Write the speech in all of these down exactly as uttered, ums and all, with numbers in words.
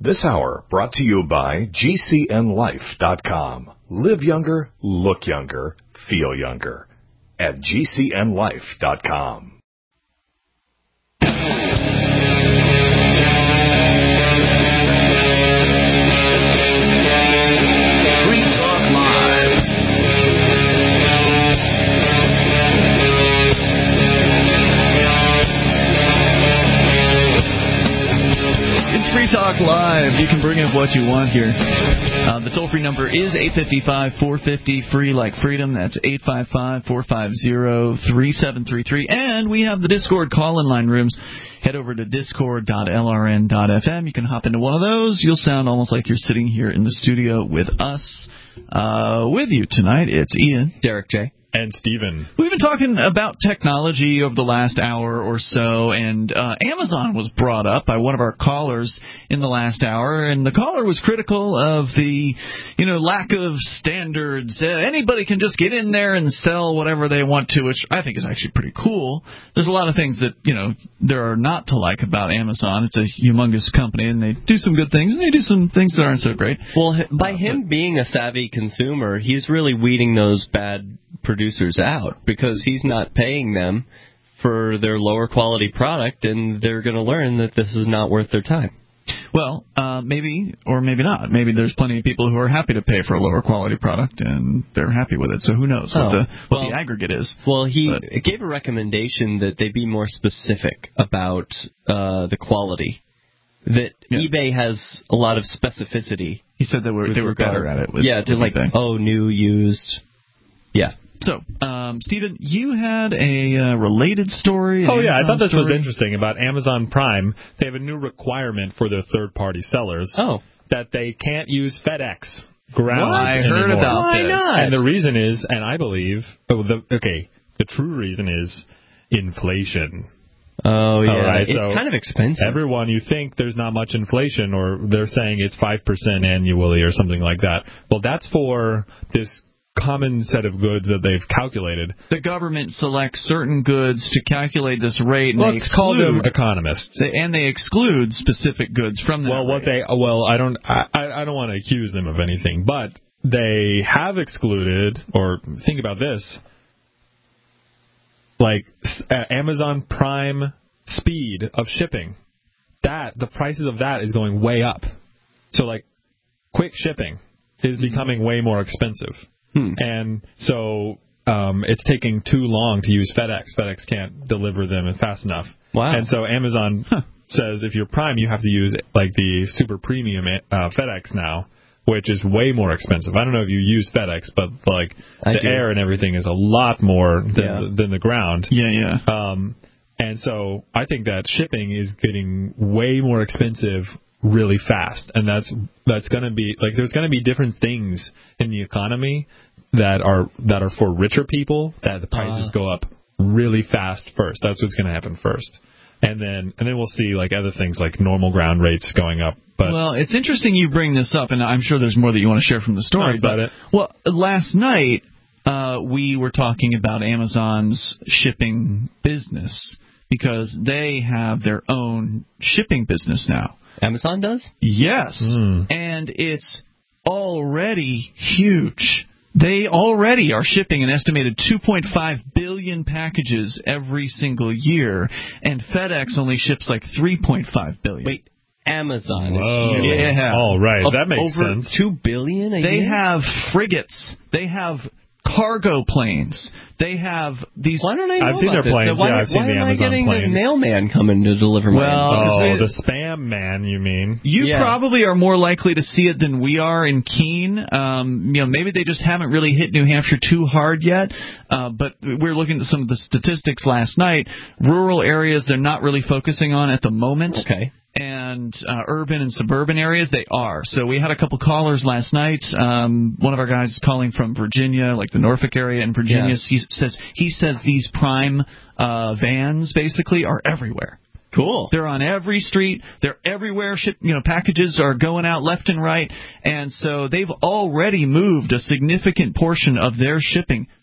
This hour brought to you by G C N life dot com. Live younger, look younger, feel younger at G C N life dot com. Free Talk Live. You can bring up what you want here. Uh, the toll-free number is eight five five, four five zero, free like freedom. That's eight five five, four five zero, three seven three three. And we have the Discord call-in line rooms. Head over to discord dot L R N dot F M. You can hop into one of those. You'll sound almost like you're sitting here in the studio with us. Uh, with you tonight, it's Ian, Derek J. and Steven. We've been talking about technology over the last hour or so, and uh, Amazon was brought up by one of our callers in the last hour, and the caller was critical of the, you know, lack of standards. Uh, anybody can just get in there and sell whatever they want to, which I think is actually pretty cool. There's a lot of things that, you know, there are not to like about Amazon. It's a humongous company, and they do some good things, and they do some things that aren't so great. Well, by uh, him but, being a savvy consumer, he's really weeding those bad producers out because he's not paying them for their lower quality product, and they're going to learn that this is not worth their time. Well, uh, maybe or maybe not. Maybe there's plenty of people who are happy to pay for a lower quality product, and they're happy with it. So who knows oh, what the what well, the aggregate is. Well, he but, gave a recommendation that they be more specific about uh, the quality. That yeah. eBay has a lot of specificity. He said they were they were regard. better at it. With, yeah, to with like eBay. oh, new, used. Yeah. So, um, Stephen, you had a uh, related story. Oh, yeah, Amazon I thought this story. was interesting about Amazon Prime. They have a new requirement for their third-party sellers oh. that they can't use FedEx ground what? I anymore. heard about Why this. not? And the reason is, and I believe, oh, the, okay, the true reason is inflation. Oh, yeah. Right, it's so kind of expensive. Everyone, you think there's not much inflation, or they're saying it's five percent annually or something like that. Well, that's for this common set of goods that they've calculated. The government selects certain goods to calculate this rate, and Let's they exclude, call them economists. They, and they exclude specific goods from that Well, what rate. they well, I don't, I, I don't want to accuse them of anything, but they have excluded, or think about this, like uh, Amazon Prime speed of shipping. That the prices of that is going way up. So, like, quick shipping is becoming way more expensive. Hmm. And so um, it's taking too long to use FedEx. FedEx can't deliver them fast enough. Wow. And so Amazon huh, says if you're Prime, you have to use like the super premium uh, FedEx now, which is way more expensive. I don't know if you use FedEx, but like I the do. air and everything is a lot more than, Yeah. the, than the ground. Yeah, yeah. Um, and so I think that shipping is getting way more expensive really fast, and that's that's going to be like there's going to be different things in the economy that are that are for richer people that the prices uh, go up really fast first. That's what's going to happen first, and then and then we'll see like other things like normal ground rates going up. But well, it's interesting you bring this up, and I'm sure there's more that you want to share from the story. That's about but, it. Well, last night uh, we were talking about Amazon's shipping business because they have their own shipping business now. Amazon does? Yes, mm. and it's already huge. They already are shipping an estimated two point five billion packages every single year, and FedEx only ships like three point five billion. Wait, Amazon Whoa. is Yeah. All right, Of that makes over sense. two billion a They year? have frigates. They have cargo planes. They have these. Why don't I know I've seen about their this? planes. Why, Yeah, I've seen why the am Amazon I getting planes. the mailman coming to deliver my Well, Oh, we- the spam man, you mean? You Yeah. probably are more likely to see it than we are in Keene. Um, you know, maybe they just haven't really hit New Hampshire too hard yet. Uh, but we're looking at some of the statistics last night. Rural areas they're not really focusing on at the moment. Okay. And uh, urban and suburban areas, they are. So we had a couple callers last night. Um, one of our guys is calling from Virginia, like the Norfolk area in Virginia. Yeah. He says he says these Prime uh, vans basically are everywhere. Cool. They're on every street. They're everywhere. Ship, you know, packages are going out left and right, and so they've already moved a significant portion of their shipping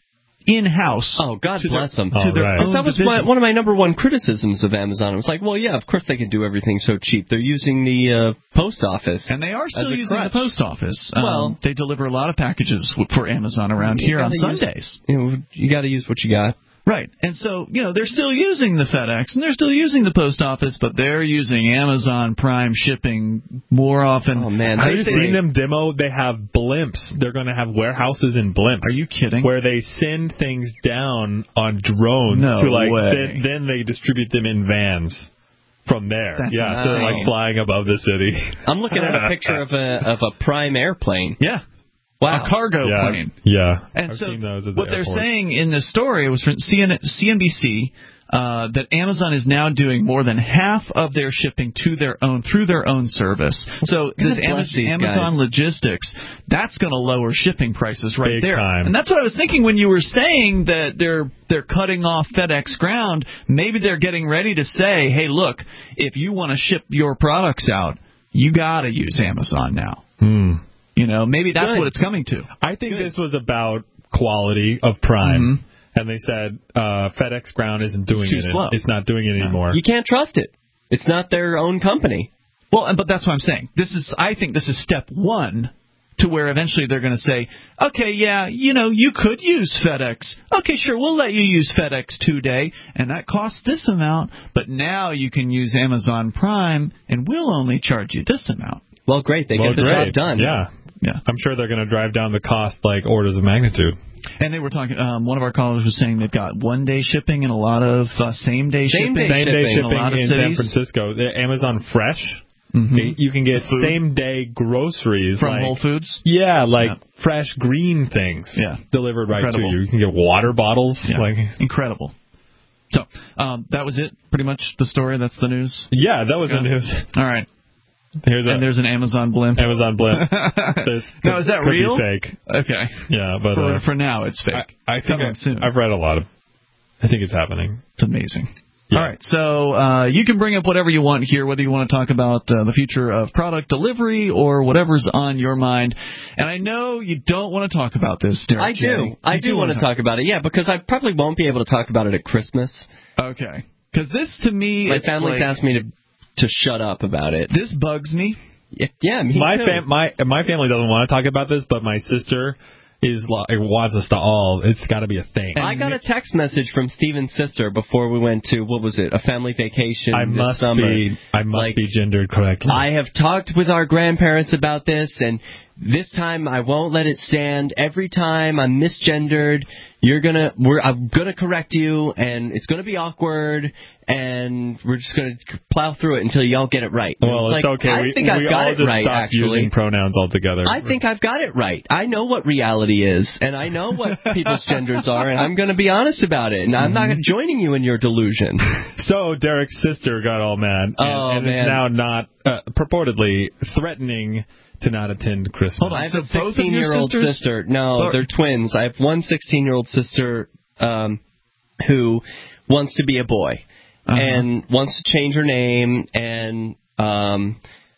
in-house. Oh, God to bless their, them. To Oh, their right. own That was division. my, one of my number one criticisms of Amazon. It was like, well, yeah, of course they can do everything so cheap. They're using the uh, post office. And they are still as a using crutch. the post office. Um, Well- they deliver a lot of packages w- for Amazon around You here on gotta use- Sundays. You know, you got to use what you got. Right. And so, you know, they're still using the FedEx and they're still using the post office, but they're using Amazon Prime shipping more often. Oh, man. Have They you say- seen them demo? They have blimps. They're going to have warehouses in blimps. Are you kidding? Where they send things down on drones No to like way. then, then they distribute them in vans from there. That's yeah, so they're like insane. flying above the city. I'm looking at a picture of a of a Prime airplane. Yeah. Wow. A cargo yeah, plane. yeah. And I've so seen those at the what they're airport. saying in this story, it was from C N B C, uh, that Amazon is now doing more than half of their shipping to their own through their own service. So this bless Amazon, these Amazon guys. logistics, that's going to lower shipping prices right Big there. time. And that's what I was thinking when you were saying that they're they're cutting off FedEx ground. Maybe they're getting ready to say, hey, look, if you want to ship your products out, you got to use Amazon now. Hmm. You know, maybe that's Good. what it's coming to. I think this was about quality of Prime. Mm-hmm. And they said uh, FedEx Ground isn't doing too it. slow. It's not doing it anymore. You can't trust it. It's not their own company. Well, and- but that's what I'm saying. This is, I think, this is step one to where eventually they're going to say, okay, yeah, you know, you could use FedEx. Okay, sure, we'll let you use FedEx two-day, and that costs this amount. But now you can use Amazon Prime, and we'll only charge you this amount. Well, great. They well, get the great. job done. Yeah. Yeah. I'm sure they're going to drive down the cost like orders of magnitude. And they were talking. Um, one of our callers was saying they've got one-day shipping and a lot of uh, same-day shipping. Same-day Same day shipping in a lot of shipping in San cities. Francisco. The Amazon Fresh. Mhm. You can get Food. same day groceries From like, Whole Foods. Yeah, like Yeah. fresh green things. Yeah. Delivered right Incredible. to you. You can get water bottles. Yeah. Like Incredible. So um, that was it. Pretty much the story. That's the news. yeah, that was Yeah. the news. All right. Here's a And there's an Amazon blimp. Amazon blimp. This Now, is that could be real? fake. Okay. Yeah, but For, uh, for now, it's fake. I, I think Coming I, soon. I've read a lot of. I think it's happening. It's amazing. Yeah. All right, so uh, you can bring up whatever you want here, whether you want to talk about uh, the future of product delivery or whatever's on your mind. And I know you don't want to talk about this, Derek. I J. do. I You do want to talk about it. Yeah, because I probably won't be able to talk about it at Christmas. Okay. Because this, to me, My it's family's like, asked me to to shut up about it. this bugs me. Yeah, yeah me My too. fam- my my family doesn't want to talk about this, but my sister is like wants us to all. It's got to be a thing. I got a text message from Steven's sister before we went to, what was it, a family vacation I this must summer. be. I must Like, be gendered correctly. I have talked with our grandparents about this, and this time I won't let it stand. Every time I'm misgendered, you're gonna, we're, I'm gonna correct you, and it's gonna be awkward, and we're just gonna plow through it until y'all get it right. And well, it's like, okay. I we think we I've got all it just right, stopped actually. using pronouns altogether. I think I've got it right. I know what reality is, and I know what people's genders are, and I'm going to be honest about it. And I'm not joining you in your delusion. So Derek's sister got all mad, and, Oh, and is man. now not uh, purportedly threatening to not attend Christmas. Hold on. I have So a both of your sixteen-year-old sisters? sister. No, Or- they're twins. I have one sixteen-year-old sister um, who wants to be a boy Uh-huh. and wants to change her name and um,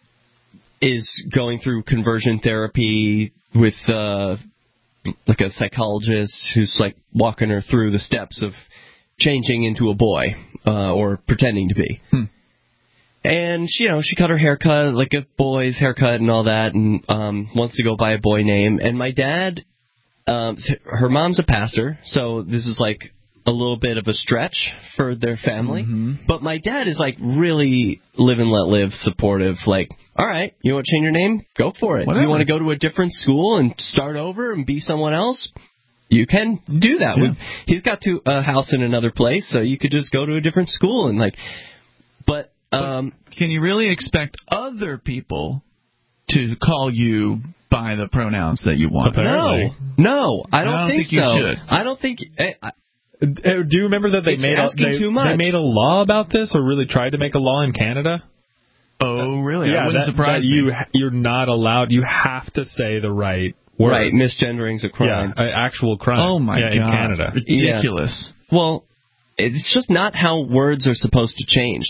is going through conversion therapy with uh, like a psychologist who's like walking her through the steps of changing into a boy uh, or pretending to be. Hmm. And she, you know, she cut her haircut like a boy's haircut and all that, and um, wants to go by a boy name. And my dad, um, her mom's a pastor, so this is like a little bit of a stretch for their family. Mhm. But my dad is like really live and let live, supportive. Like, all right, you want to change your name? Go for it. Whatever. You want to go to a different school and start over and be someone else? You can do that. Yeah. With, he's got to a house in another place, so you could just go to a different school and like. But um, Can you really expect other people to call you by the pronouns that you want? Apparently. no, no, I don't, I don't think, think you so. should. I don't think. eh, I, Uh, do you remember that they It's made a, asking they, too much. they made a law about this, or really tried to make a law in Canada? Oh, really? yeah, that wouldn't that, surprise that me. you you're not allowed. You have to say the right word. right, misgendering's a Yeah, crime. an actual crime. Oh my yeah, god! in Canada. Ridiculous. Well, it's just not how words are supposed to change. Like,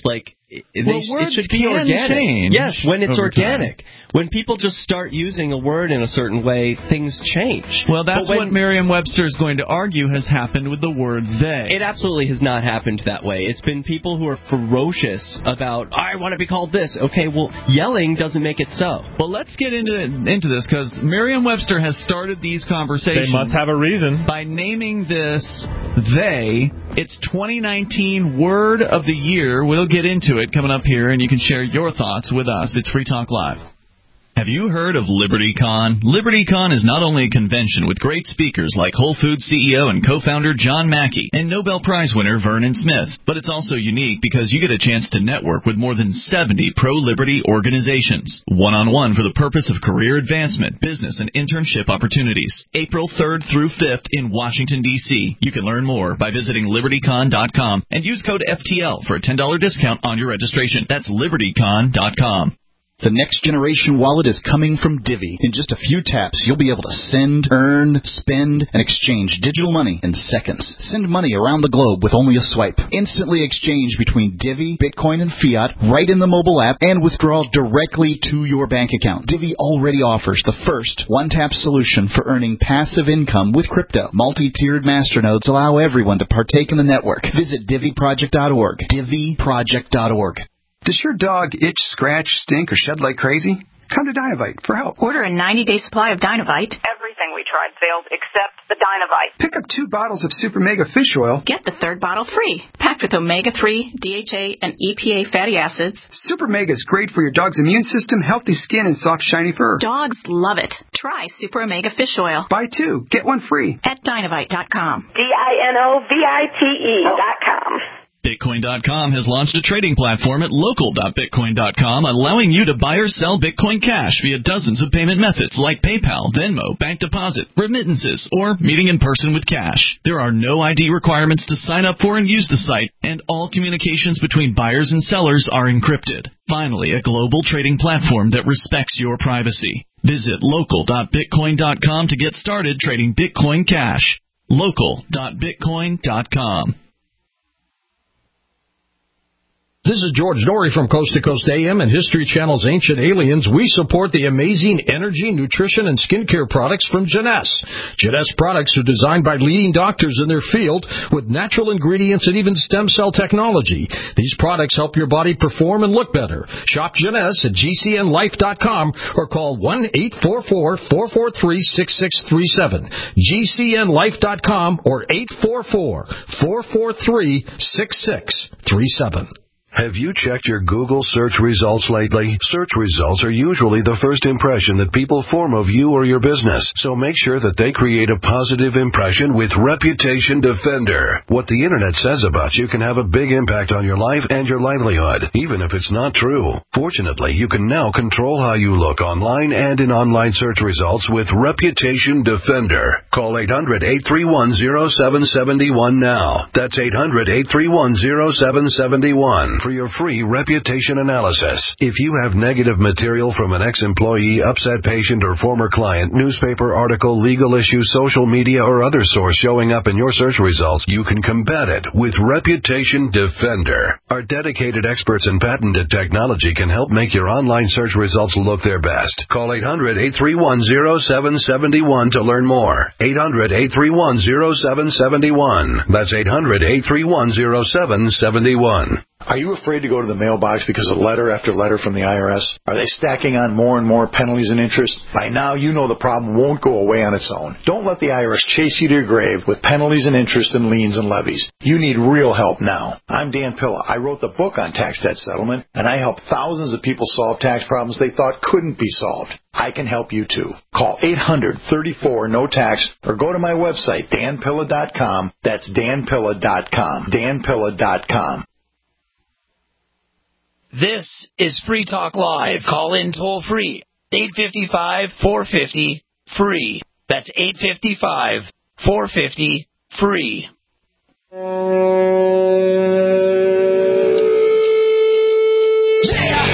It, well, they, words it should be can organic. change Yes, when it's over organic. time. When people just start using a word in a certain way, things change. Well, that's when, what Merriam-Webster is going to argue has happened with the word they. It absolutely has not happened that way. It's been people who are ferocious about, I want to be called this. Okay, well, yelling doesn't make it so. Well, let's get into into this, because Merriam-Webster has started these conversations. They must have a reason. By naming this they. It's twenty nineteen Word of the Year. We'll get into it coming up here, and you can share your thoughts with us. It's Free Talk Live. Have you heard of LibertyCon? LibertyCon is not only a convention with great speakers like Whole Foods C E O and co-founder John Mackey and Nobel Prize winner Vernon Smith, but it's also unique because you get a chance to network with more than seventy pro-liberty organizations, one-on-one for the purpose of career advancement, business, and internship opportunities. April third through fifth in Washington, D C You can learn more by visiting Liberty Con dot com and use code F T L for a ten dollars discount on your registration. That's Liberty Con dot com. The next generation wallet is coming from Divvy. In just a few taps, you'll be able to send, earn, spend, and exchange digital money in seconds. Send money around the globe with only a swipe. Instantly exchange between Divvy, Bitcoin, and fiat right in the mobile app and withdraw directly to your bank account. Divvy already offers the first one-tap solution for earning passive income with crypto. Multi-tiered masternodes allow everyone to partake in the network. Visit Divvy Project dot org. Divvy Project dot org. Does your dog itch, scratch, stink, or shed like crazy? Come to Dynovite for help. Order a ninety-day supply of Dynovite. Everything we tried failed except the Dynovite. Pick up two bottles of Super Mega Fish Oil. Get the third bottle free. Packed with omega three, D H A, and E P A fatty acids. Super Mega is great for your dog's immune system, healthy skin, and soft, shiny fur. Dogs love it. Try Super Omega Fish Oil. Buy two, get one free. At Dynovite dot com. D I N O V I T E dot com. Bitcoin dot com has launched a trading platform at local dot bitcoin dot com, allowing you to buy or sell Bitcoin Cash via dozens of payment methods like PayPal, Venmo, bank deposit, remittances, or meeting in person with cash. There are no I D requirements to sign up for and use the site, and all communications between buyers and sellers are encrypted. Finally, a global trading platform that respects your privacy. Visit local dot bitcoin dot com to get started trading Bitcoin Cash. local dot bitcoin dot com. This is George Norrie from Coast to Coast A M and History Channel's Ancient Aliens. We support the amazing energy, nutrition, and skincare products from Jeunesse. Jeunesse products are designed by leading doctors in their field with natural ingredients and even stem cell technology. These products help your body perform and look better. Shop Jeunesse at G C N life dot com or call one eight four four, four four three, six six three seven. G C N life dot com or eight four four, four four three, six six three seven. Have you checked your Google search results lately? Search results are usually the first impression that people form of you or your business, so make sure that they create a positive impression with Reputation Defender. What the Internet says about you can have a big impact on your life and your livelihood, even if it's not true. Fortunately, you can now control how you look online and in online search results with Reputation Defender. Call eight hundred, eight three one, zero seven seven one now. That's eight hundred, eight three one, zero seven seven one. For your free reputation analysis. If you have negative material from an ex-employee, upset patient, or former client, newspaper article, legal issue, social media, or other source showing up in your search results, you can combat it with Reputation Defender. Our dedicated experts in patented technology can help make your online search results look their best. Call eight hundred, eight three one, zero seven seven one to learn more. eight hundred, eight three one, zero seven seven one. That's eight hundred, eight three one, zero seven seven one. Are you afraid to go to the mailbox because of letter after letter from the I R S? Are they stacking on more and more penalties and interest? By now, you know the problem won't go away on its own. Don't let the I R S chase you to your grave with penalties and interest and liens and levies. You need real help now. I'm Dan Pilla. I wrote the book on tax debt settlement, and I help thousands of people solve tax problems they thought couldn't be solved. I can help you too. Call eight hundred, thirty-four, no tax or go to my website, dan pilla dot com. That's dan pilla dot com. dan pilla dot com. This is Free Talk Live. Call in toll free. eight five five, four five zero, free. That's eight five five, four five zero, free.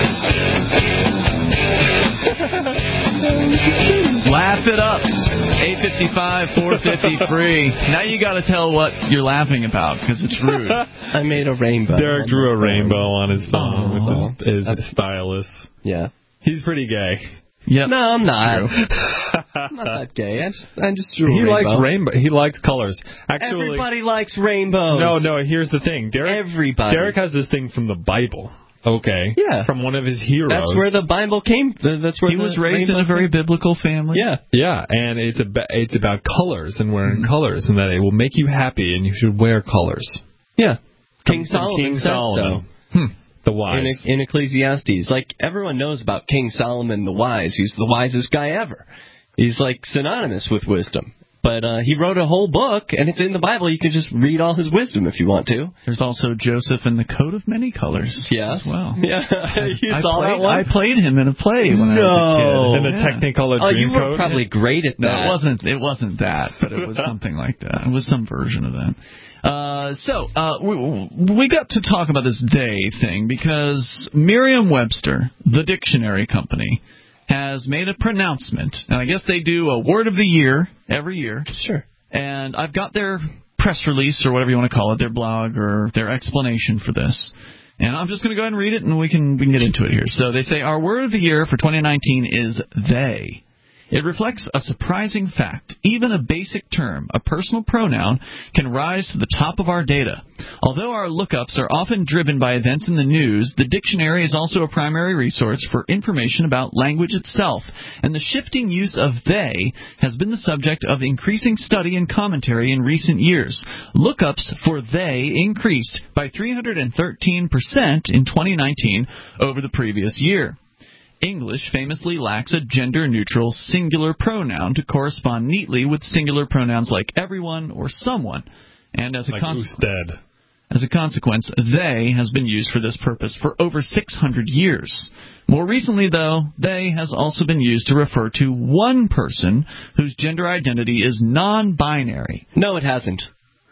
Laugh it up. eight eight five five, four five zero, free. Now you got to tell what you're laughing about, because it's rude. I made a rainbow. Derek drew a rainbow on his phone Oh. with his, his stylus. Yeah. He's pretty gay. Yep. No, I'm not. I'm not that gay. I just, I just drew a He rainbow. likes rainbow. He likes colors. Actually, Everybody likes rainbows. no, no. Here's the thing. Derek, Everybody. Derek has this thing from the Bible. Okay. Yeah. From one of his heroes. That's where the Bible came. That's where He the was raised in rainbow a very came. biblical family. Yeah. Yeah, and it's about it's about colors and wearing Mm-hmm. colors, and that it will make you happy, and you should wear colors. Yeah. King From Solomon King says Solomon. so. Hmm. The wise. In, in Ecclesiastes. Like, everyone knows about King Solomon the wise. He's the wisest guy ever. He's, like, synonymous with wisdom. But uh, he wrote a whole book, and it's in the Bible. You can just read all his wisdom if you want to. There's also Joseph in the Coat of Many Colors Yeah. as well. Yeah. you I saw played, that one? I played him in a play when no. I was a kid. And the Yeah. Technicolor Oh, you Dreamcoat. were probably great at No, that. it wasn't. It wasn't that, but it was something like that. It was some version of that. Uh, so uh, we, we got to talk about this day thing because Merriam-Webster, the dictionary company, has made a pronouncement, and I guess they do a word of the year every year. Sure. And I've got their press release or whatever you want to call it, their blog or their explanation for this. And I'm just going to go ahead and read it, and we can we can get into it here. So they say, our word of the year for twenty nineteen is they. It reflects a surprising fact. Even a basic term, a personal pronoun, can rise to the top of our data. Although our lookups are often driven by events in the news, the dictionary is also a primary resource for information about language itself, and the shifting use of they has been the subject of increasing study and commentary in recent years. Lookups for they increased by three hundred thirteen percent in twenty nineteen over the previous year. English famously lacks a gender-neutral singular pronoun to correspond neatly with singular pronouns like everyone or someone, and as a Like consequence, Usted. as a consequence, they has been used for this purpose for over six hundred years. More recently, though, they has also been used to refer to one person whose gender identity is non-binary. No, it hasn't.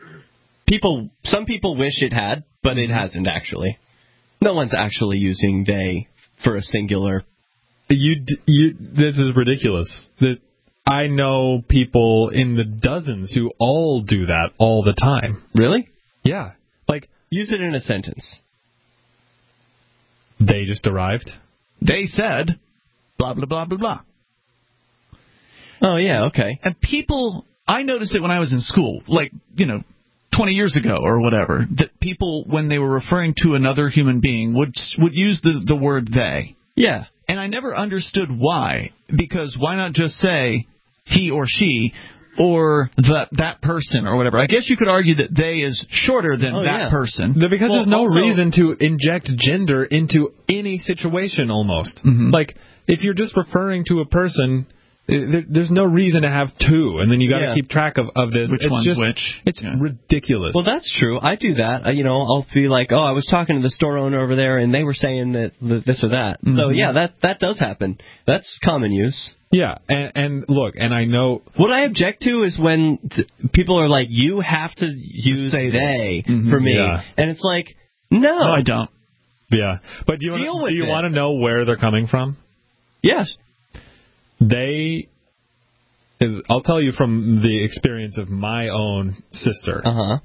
People, some people wish it had, but it hasn't actually. No one's actually using they for a singular. You, d- you, this is ridiculous. That I know people in the dozens who all do that all the time. Really? Yeah. Like, use it in a sentence. They just arrived. They said, blah, blah, blah, blah, blah. Oh, yeah, okay. And people, I noticed it when I was in school, like, you know, twenty years ago or whatever, that people, when they were referring to another human being, would would use the, the word they. Yeah. And I never understood why, because why not just say he or she or the, that person or whatever? I guess you could argue that they is shorter than Oh, that yeah. person. Because Well, there's no also- reason to inject gender into any situation almost. Mhm. Like, if you're just referring to a person, there, there's no reason to have two, and then you got to Yeah. keep track of, of this. Which it's one's just, which? It's Yeah. ridiculous. Well, that's true. I do that. Uh, you know, I'll be like, oh, I was talking to the store owner over there, and they were saying that, that this or that. So, Mhm. yeah, that, that does happen. That's common use. Yeah, and, and look, and I know... What I object to is when th- people are like, you have to use say this. they Mhm. for me. Yeah. And it's like, no. No, I don't. Yeah, but do you Deal wanna, with do you it. want to know where they're coming from? Yes. They... I'll tell you from the experience of my own sister. Uh-huh.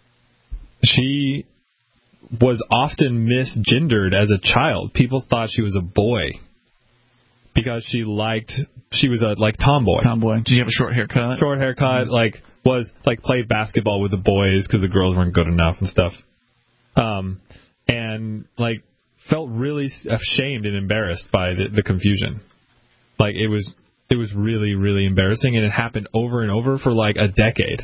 She was often misgendered as a child. People thought she was a boy because she liked she was a like tomboy. Tomboy. Did you have a short haircut? Short haircut, like was like played basketball with the boys because the girls weren't good enough and stuff. Um, and like felt really ashamed and embarrassed by the, the confusion. Like it was it was really really embarrassing, and it happened over and over for like a decade.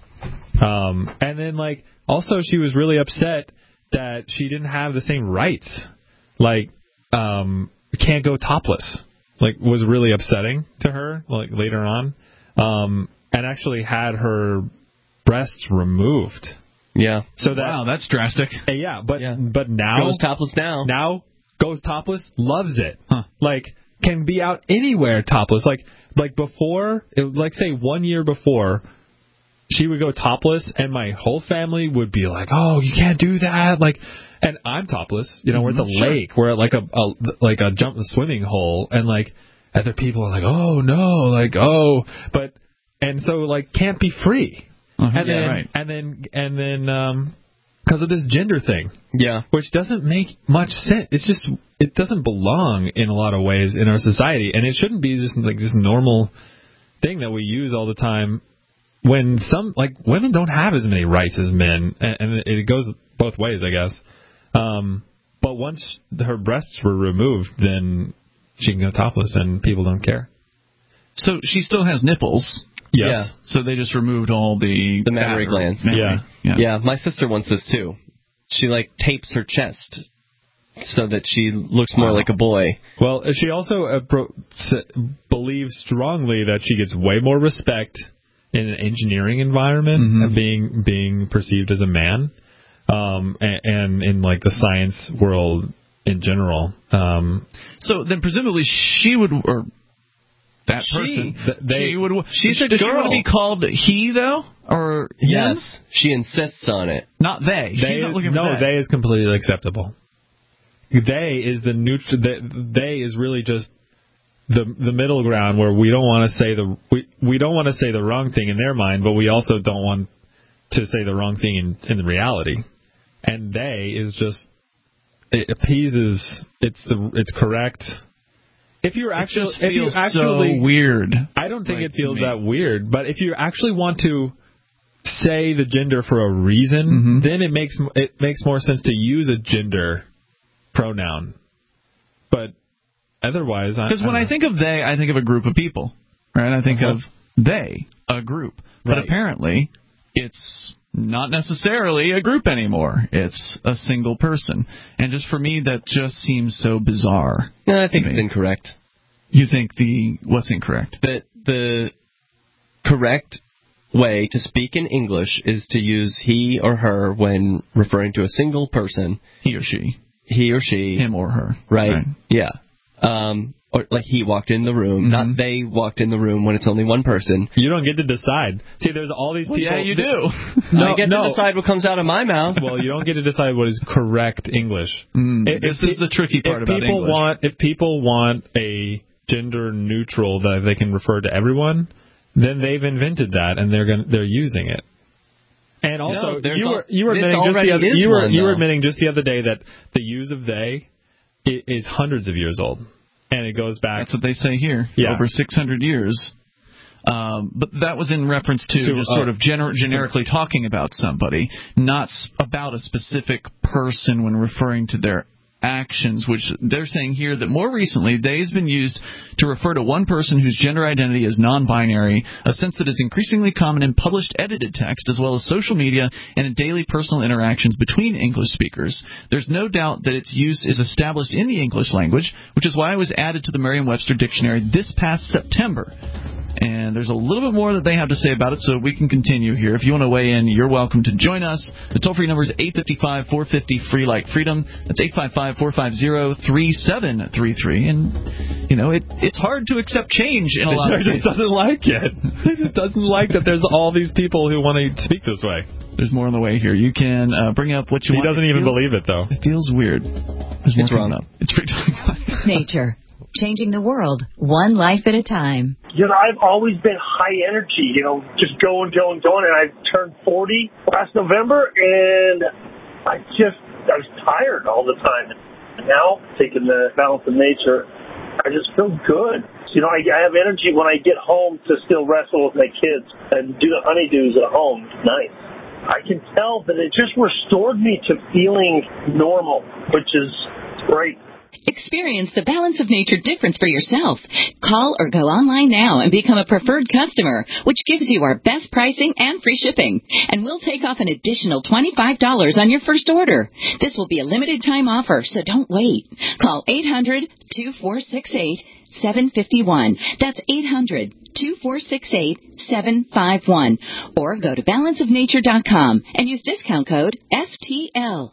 Um, and then like also she was really upset that she didn't have the same rights. Like um, can't go topless. Like was really upsetting to her. Like later on, um, and actually had her breasts removed. Yeah. So that Wow, that's drastic. uh, yeah, but Yeah. but now Goes topless now. now goes topless, loves it. Huh. Like can be out anywhere topless. Like like before, it, like say one year before, she would go topless, and my whole family would be like, "Oh, you can't do that!" Like, and I'm topless. You know, we're at the Mhm, sure. lake. We're at like a, a like a jump swimming hole, and like other people are like, "Oh no!" Like, "Oh," but and so like can't be free. Uh-huh, and, yeah, then, right. and then and then um because of this gender thing. Yeah. Which doesn't make much sense. It's just it doesn't belong in a lot of ways in our society, and it shouldn't be just like this normal thing that we use all the time. When some like women don't have as many rights as men, and, and it goes both ways, I guess. Um, but once her breasts were removed, then she can go topless, and people don't care. So she still has nipples. Yes. Yeah. So they just removed all the The mammary fat or glands. mammary. Yeah. yeah. Yeah. My sister wants this too. She like tapes her chest so that she looks more like a boy. Well, she also uh, pro- s- believes strongly that she gets way more respect in an engineering environment, Mm-hmm. and being being perceived as a man, um, and, and in like the science world in general. Um, so then presumably she would, or that she, person, th- they, she would. She's a does girl. She want to be called he though, or him? Yes. She insists on it. Not they. They She's not is, looking for no, that. they is completely acceptable. They is the neutral. They, they is really just the the middle ground where we don't want to say the we we don't want to say the wrong thing in their mind, but we also don't want to say the wrong thing in in the reality. And they is just it appeases. It's the it's correct. If you're actually, it just if you feels actually so weird. I don't think like, it feels me. that weird. But if you actually want to say the gender for a reason, mm-hmm. then it makes it makes more sense to use a gender pronoun. But otherwise, because when I, I think of they, I think of a group of people, right? I think uh-huh. of they, a group. But Right. apparently, it's not necessarily a group anymore. It's a single person. And just for me, that just seems so bizarre. No, I think it's incorrect. You think the what's incorrect? That the correct way to speak in English is to use he or her when referring to a single person. He or she. He or she. Him or her. Right. right. Yeah. Um, or like he walked in the room, Mm-hmm. not they walked in the room when it's only one person. You don't get to decide. See, there's all these Well, people. yeah, you do. No, I get no. to decide what comes out of my mouth. Well, you don't get to decide what is correct English. Mm, If- this if, is the tricky part if about people English. Want, if people want a gender neutral that they can refer to everyone, then they've invented that and they're going they're using it. And also, No, there's you al- were you were this admitting just the already other is you were one, you were though. admitting just the other day that the use of they i- is hundreds of years old, and it goes back. That's what they say here. Yeah. Over six hundred years. Um, but that was in reference to, To, just uh, sort of gener- generically talking about somebody, not s- about a specific person when referring to their actions, which they're saying here that more recently they has been used to refer to one person whose gender identity is non-binary, a sense that is increasingly common in published edited text as well as social media and in daily personal interactions between English speakers. There's no doubt that its use is established in the English language, which is why it was added to the Merriam-Webster dictionary this past September. And there's a little bit more that they have to say about it, so we can continue here. If you want to weigh in, you're welcome to join us. The toll-free number is eight five five, four five zero, free like freedom. That's eight five five, four five zero, three seven three three. And, you know, it it's hard to accept change in a lot of It just cases. doesn't like it. It just doesn't like that there's all these people who want to speak this way. There's more on the way here. You can uh, bring up what you He want. doesn't It even feels- believe it, though. It feels weird. There's more It's coming wrong. up. It's Free Talk Live. Nature. Changing the world, one life at a time. You know, I've always been high energy, you know, just going, going, going. And I turned forty last November, and I just, I was tired all the time. And now, taking the balance of nature, I just feel good. You know, I, I have energy when I get home to still wrestle with my kids and do the honeydews at home. It's nice. I can tell that it just restored me to feeling normal, which is great. Experience the Balance of Nature difference for yourself. Call or go online now and become a preferred customer, which gives you our best pricing and free shipping. And we'll take off an additional twenty-five dollars on your first order. This will be a limited time offer, so don't wait. Call eight hundred, two four six eight, seven five one. That's eight hundred, two four six eight, seven five one. Or go to balance of nature dot com and use discount code F T L.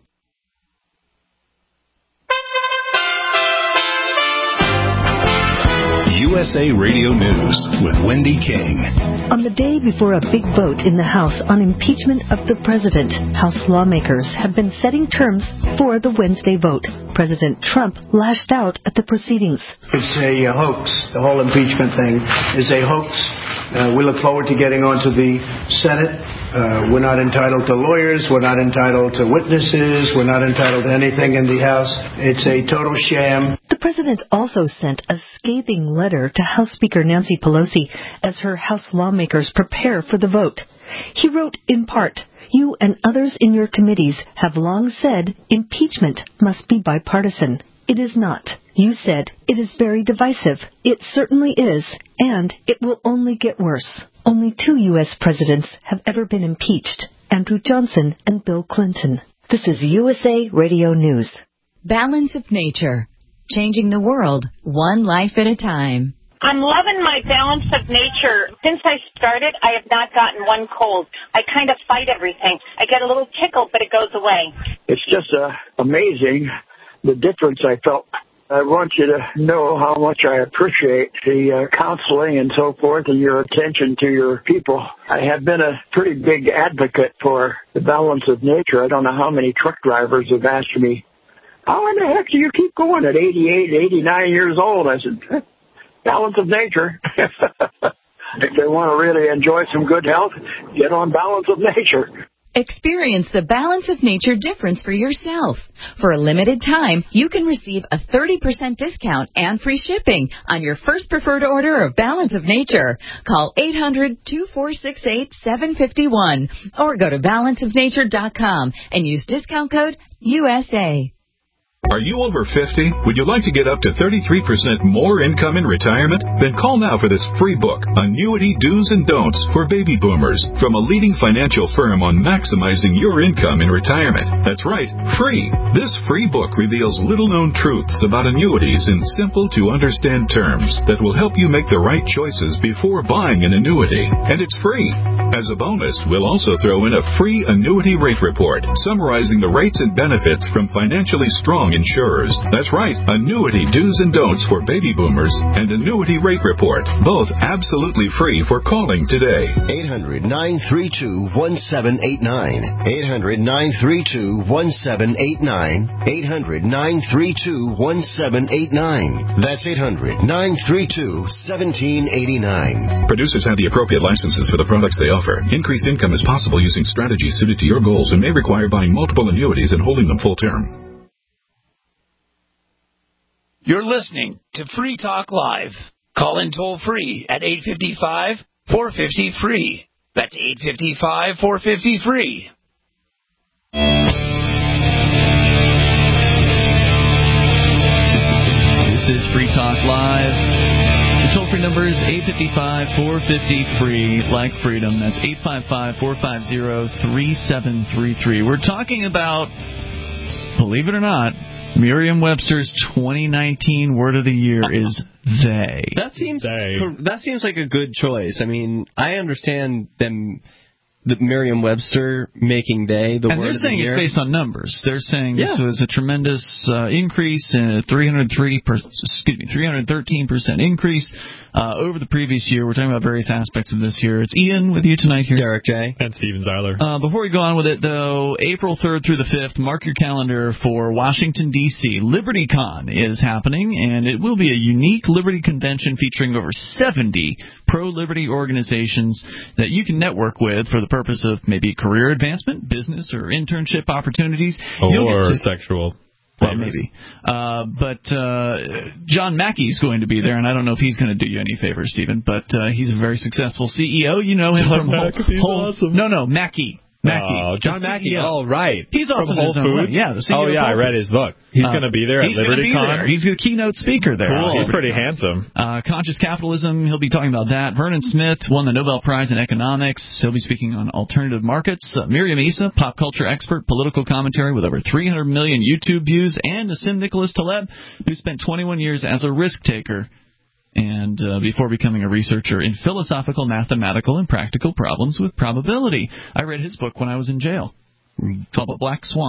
U S A Radio News with Wendy King. On the day before a big vote in the House on impeachment of the president, House lawmakers have been setting terms for the Wednesday vote. President Trump lashed out at the proceedings. It's a hoax. The whole impeachment thing is a hoax. Uh, we look forward to getting on to the Senate. Uh, we're not entitled to lawyers. We're not entitled to witnesses. We're not entitled to anything in the House. It's a total sham. The president also sent a scathing letter to House Speaker Nancy Pelosi as her House lawmakers prepare for the vote. He wrote in part, "You and others in your committees have long said impeachment must be bipartisan. It is not. You said it is very divisive. It certainly is, and it will only get worse. Only two U S presidents have ever been impeached, Andrew Johnson and Bill Clinton." This is U S A Radio News. Balance of nature. Changing the world, one life at a time. I'm loving my Balance of Nature. Since I started, I have not gotten one cold. I kind of fight everything. I get a little tickle, but it goes away. It's just uh, amazing the difference I felt. I want you to know how much I appreciate the uh, counseling and so forth and your attention to your people. I have been a pretty big advocate for the Balance of Nature. I don't know how many truck drivers have asked me, how in the heck do you keep going at eighty-eight, eighty-nine years old? I said, Balance of Nature. If they want to really enjoy some good health, get on Balance of Nature. Experience the Balance of Nature difference for yourself. For a limited time, you can receive a thirty percent discount and free shipping on your first preferred order of Balance of Nature. Call eight hundred, two four six eight, seven five one or go to balance of nature dot com and use discount code U S A. Are you over fifty? Would you like to get up to thirty-three percent more income in retirement? Then call now for this free book, Annuity Do's and Don'ts for Baby Boomers, from a leading financial firm on maximizing your income in retirement. That's right, free. This free book reveals little-known truths about annuities in simple-to-understand terms that will help you make the right choices before buying an annuity. And it's free. As a bonus, we'll also throw in a free annuity rate report summarizing the rates and benefits from financially strong insurers. That's right, Annuity Do's and Don'ts for Baby Boomers and Annuity Rate Report, both absolutely free for calling today. eight hundred, nine three two, one seven eight nine. eight hundred, nine three two, one seven eight nine. eight hundred, nine three two, one seven eight nine. That's eight hundred, nine three two, one seven eight nine. Producers have the appropriate licenses for the products they offer. Increased income is possible using strategies suited to your goals and may require buying multiple annuities and holding them full term. You're listening to Free Talk Live. Call in toll free at eight five five, four five zero, free. That's eight five five, four five zero, free. This is Free Talk Live. The toll-free number is eight five five, four five zero, free, like freedom. That's eight five five, four five zero, three seven three three. We're talking about, believe it or not, Merriam-Webster's twenty nineteen word of the year is they. That seems they. that seems like a good choice. I mean, I understand them, the Merriam-Webster making they the and word they're of the saying year. it's based on numbers. They're saying Yeah. this was a tremendous uh, increase, in a three hundred three per, excuse me, three hundred thirteen percent increase uh, over the previous year. We're talking about various aspects of this year. It's Ian with you tonight here. Derek J. And Steven Zeiler. Uh, before we go on with it, though, April third through the fifth, mark your calendar for Washington, D C LibertyCon is happening, and it will be a unique Liberty convention featuring over seventy pro-liberty organizations that you can network with for the purpose of maybe career advancement, business, or internship opportunities. Or to, sexual. Well, maybe. Uh, but uh, John Mackey's going to be there, and I don't know if he's going to do you any favors, Stephen, but uh, he's a very successful C E O. You know him John from McAfee's Whole, awesome. No, no, Mackey. Mackey. Oh, John Mackey. Oh, right. He's also from Whole his own way. Foods. Yeah, the C E O oh, yeah, of Whole I read Foods. his book. He's Uh, going to be there at he's gonna be LibertyCon. there. He's a keynote speaker there. Cool. He's pretty handsome. Uh, conscious capitalism, he'll be talking about that. Vernon Smith won the Nobel Prize in economics. He'll be speaking on alternative markets. Uh, Miriam Issa, pop culture expert, political commentary with over three hundred million YouTube views. And Nassim Nicholas Taleb, who spent twenty-one years as a risk taker and uh, before becoming a researcher in philosophical, mathematical, and practical problems with probability. I read his book when I was in jail. Called The Black Swan.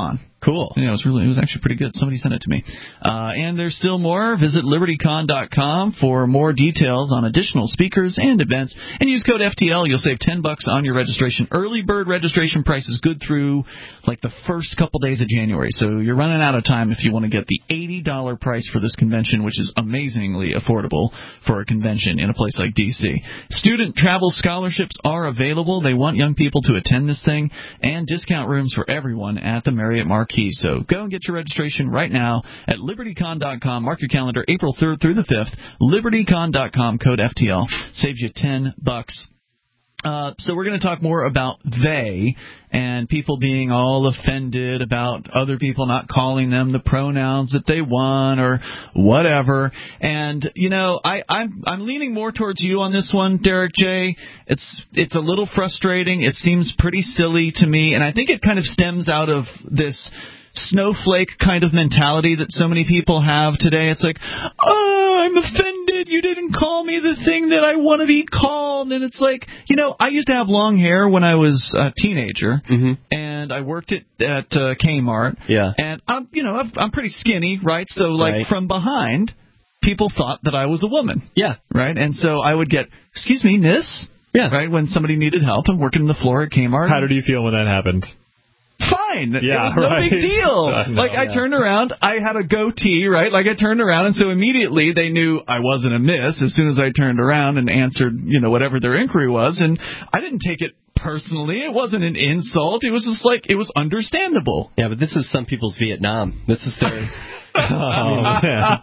Cool. Yeah, it was really, it was actually pretty good. Somebody sent it to me. Uh, and there's still more. Visit liberty con dot com for more details on additional speakers and events. And use code F T L. You'll save ten bucks on your registration. Early bird registration price is good through like the first couple days of January. So you're running out of time if you want to get the eighty dollars price for this convention, which is amazingly affordable for a convention in a place like D C. Student travel scholarships are available. They want young people to attend this thing, and discount rooms for everyone at the Marriott Marquis. So go and get your registration right now at liberty con dot com. Mark your calendar, April third through the fifth. liberty con dot com, code F T L. Saves you ten bucks. Uh, so we're going to talk more about they and people being all offended about other people not calling them the pronouns that they want or whatever. And, you know, I, I'm, I'm leaning more towards you on this one, Derek J. It's, it's a little frustrating. It seems pretty silly to me. And I think it kind of stems out of this snowflake kind of mentality that so many people have today. It's like, oh, I'm offended. You didn't call me the thing that I want to be called. And it's like, you know, I used to have long hair when I was a teenager, mm-hmm. and I worked at, at uh, Kmart. Yeah. And, I'm, you know, I'm, I'm pretty skinny, right? So, like, right. from behind, people thought that I was a woman. Yeah. Right? And so I would get, excuse me, miss? Yeah. Right? When somebody needed help and working the floor at Kmart. How did you feel when that happened? Fine. Yeah, it was no right. big deal. Uh, no, like, I yeah. turned around, I had a goatee, right? Like, I turned around, and so immediately they knew I wasn't a miss as soon as I turned around and answered, you know, whatever their inquiry was. And I didn't take it personally. It wasn't an insult. It was just like, it was understandable. Yeah, but this is some people's Vietnam. This is their... oh, man.